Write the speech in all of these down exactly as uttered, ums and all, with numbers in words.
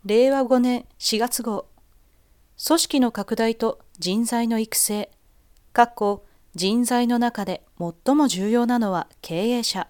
れいわごねんしがつ号、組織の拡大と人材の育成、かっこ人材の中で最も重要なのは経営者。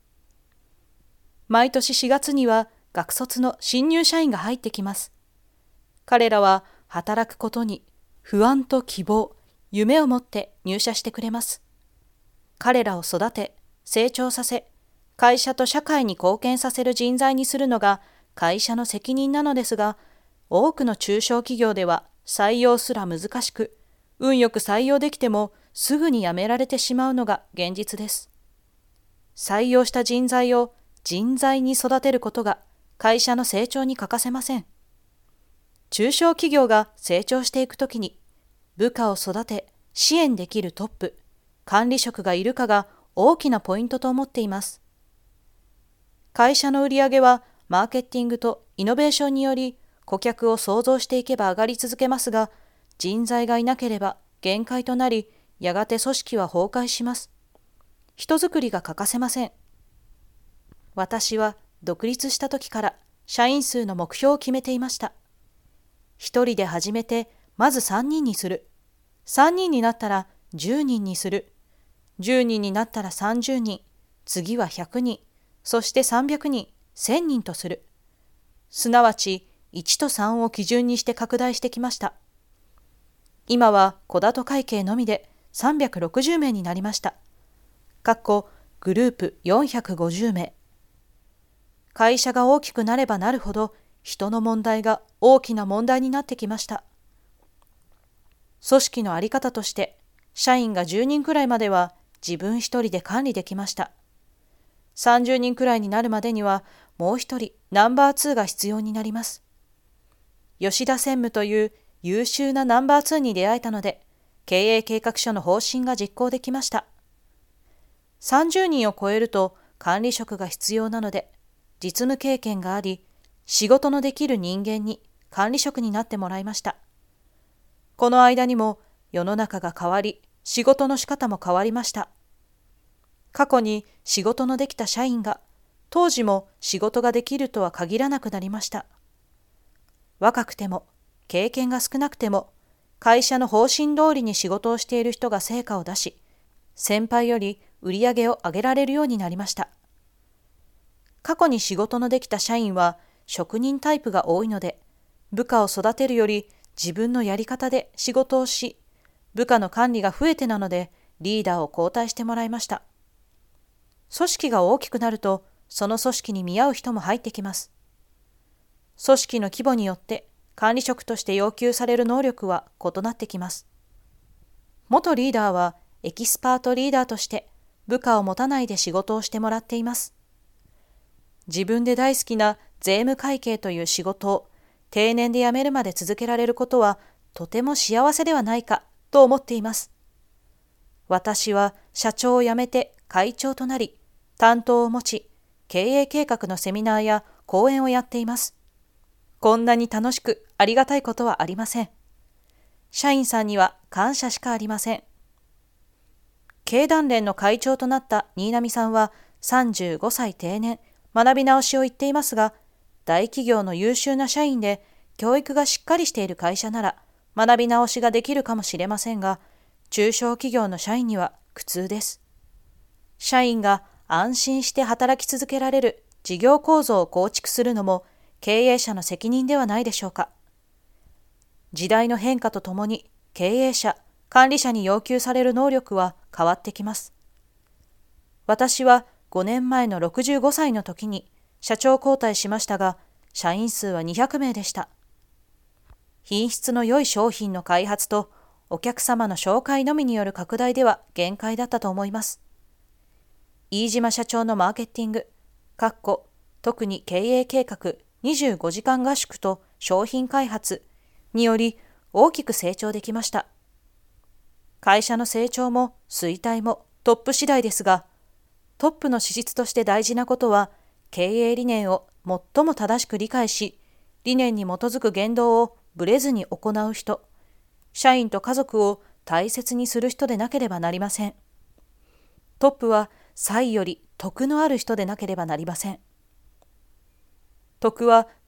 毎年しがつには学卒の新入社員が入ってきます。彼らは働くことに不安と希望、夢を持って入社してくれます。彼らを育て、成長させ、会社と社会に貢献させる人材にするのが会社の責任なのですが、多くの中小企業では採用すら難しく、運よく採用できてもすぐに辞められてしまうのが現実です。採用した人材を人材に育てることが会社の成長に欠かせません。中小企業が成長していくときに、部下を育て支援できるトップ、管理職がいるかが大きなポイントと思っています。会社の売り上げはマーケティングとイノベーションにより顧客を創造していけば上がり続けますが、人材がいなければ限界となり、やがて組織は崩壊します。人づくりが欠かせません。私は独立した時から社員数の目標を決めていました。一人で始めてまずさんにんにする。さんにんになったらじゅうにんにする。じゅうにんになったらさんじゅうにん、次はひゃくにん、そしてさんびゃくにん、せんにんとする。すなわちいちとさんを基準にして拡大してきました。今は小田と会計のみでさんびゃくろくじゅうめいになりました。かっこグループよんひゃくごじゅうめい。会社が大きくなればなるほど人の問題が大きな問題になってきました。組織のあり方として社員がじゅうにんくらいまでは自分一人で管理できました。さんじゅうにんくらいになるまでにはもう一人ナンバーツーが必要になります。吉田専務という優秀なナンバーツーに出会えたので、経営計画書の方針が実行できました。さんじゅうにんを超えると管理職が必要なので、実務経験があり、仕事のできる人間に管理職になってもらいました。この間にも世の中が変わり、仕事の仕方も変わりました。過去に仕事のできた社員が、当時も仕事ができるとは限らなくなりました。若くても、経験が少なくても、会社の方針通りに仕事をしている人が成果を出し、先輩より売り上げを上げられるようになりました。過去に仕事のできた社員は職人タイプが多いので、部下を育てるより自分のやり方で仕事をし、部下の管理が増えてなのでリーダーを交代してもらいました。組織が大きくなると、その組織に見合う人も入ってきます。組織の規模によって管理職として要求される能力は異なってきます。元リーダーはエキスパートリーダーとして部下を持たないで仕事をしてもらっています。自分で大好きな税務会計という仕事を定年で辞めるまで続けられることはとても幸せではないかと思っています。私は社長を辞めて会長となり、担当を持ち、経営計画のセミナーや講演をやっています。こんなに楽しくありがたいことはありません。社員さんには感謝しかありません。経団連の会長となった新浪さんはさんじゅうごさい定年、学び直しを言っていますが、大企業の優秀な社員で教育がしっかりしている会社なら学び直しができるかもしれませんが、中小企業の社員には苦痛です。社員が安心して働き続けられる事業構造を構築するのも経営者の責任ではないでしょうか。時代の変化とともに経営者、管理者に要求される能力は変わってきます。私はごねんまえのろくじゅうごさいの時に社長交代しましたが、社員数はにひゃくめいでした。品質の良い商品の開発とお客様の紹介のみによる拡大では限界だったと思います。飯島社長のマーケティング、かっこ特に経営計画にじゅうごじかん合宿と商品開発により大きく成長できました。会社の成長も衰退もトップ次第ですが、トップの資質として大事なことは、経営理念を最も正しく理解し、理念に基づく言動をぶれずに行う人、社員と家族を大切にする人でなければなりません。トップは才より徳のある人でなければなりません。徳は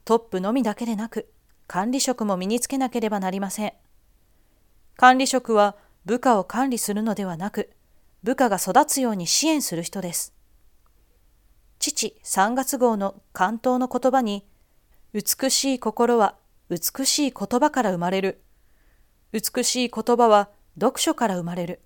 トップのみだけでなく、管理職も身につけなければなりません。管理職は部下を管理するのではなく、部下が育つように支援する人です。父さんがつ号の関東の言葉に、美しい心は美しい言葉から生まれる。美しい言葉は読書から生まれる。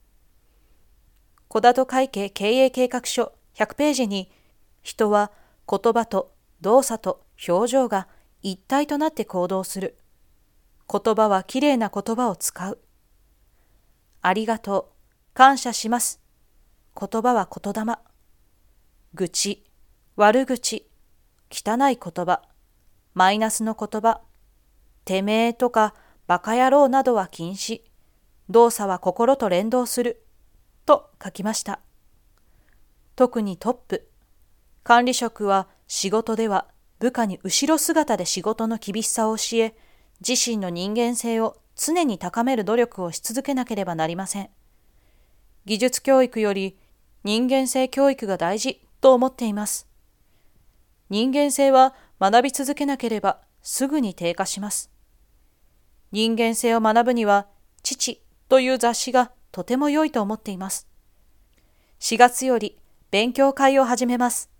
小田会計経営計画書ひゃくページに、人は言葉と動作と表情が一体となって行動する。言葉はきれいな言葉を使う。ありがとう、感謝します。言葉は言霊。愚痴、悪口、汚い言葉、マイナスの言葉、てめえとかバカ野郎などは禁止。動作は心と連動する。と書きました。特にトップ、管理職は仕事では部下に後ろ姿で仕事の厳しさを教え、自身の人間性を常に高める努力をし続けなければなりません。技術教育より人間性教育が大事と思っています。人間性は学び続けなければすぐに低下します。人間性を学ぶには、父という雑誌がとても良いと思っています。しがつより勉強会を始めます。